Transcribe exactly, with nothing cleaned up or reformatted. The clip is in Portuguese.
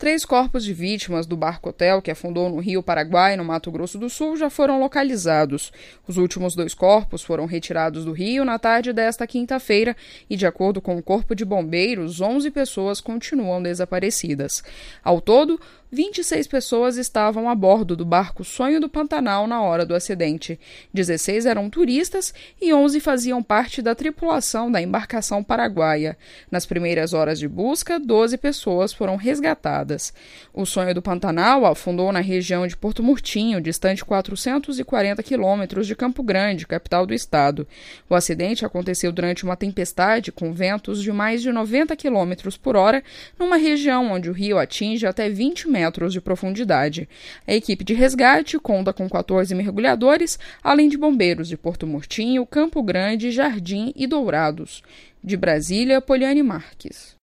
Três corpos de vítimas do barco hotel que afundou no Rio Paraguai, no Mato Grosso do Sul, já foram localizados. Os últimos dois corpos foram retirados do rio na tarde desta quinta-feira e, de acordo com o Corpo de Bombeiros, onze pessoas continuam desaparecidas. Ao todo, vinte e seis pessoas estavam a bordo do barco Sonho do Pantanal na hora do acidente. dezesseis eram turistas e onze faziam parte da tripulação da embarcação paraguaia. Nas primeiras horas de busca, doze pessoas foram resgatadas. O Sonho do Pantanal afundou na região de Porto Murtinho, distante quatrocentos e quarenta quilômetros de Campo Grande, capital do estado. O acidente aconteceu durante uma tempestade com ventos de mais de noventa quilômetros por hora, numa região onde o rio atinge até vinte metros de profundidade. A equipe de resgate conta com quatorze mergulhadores, além de bombeiros de Porto Murtinho, Campo Grande, Jardim e Dourados. De Brasília, Poliane Marques.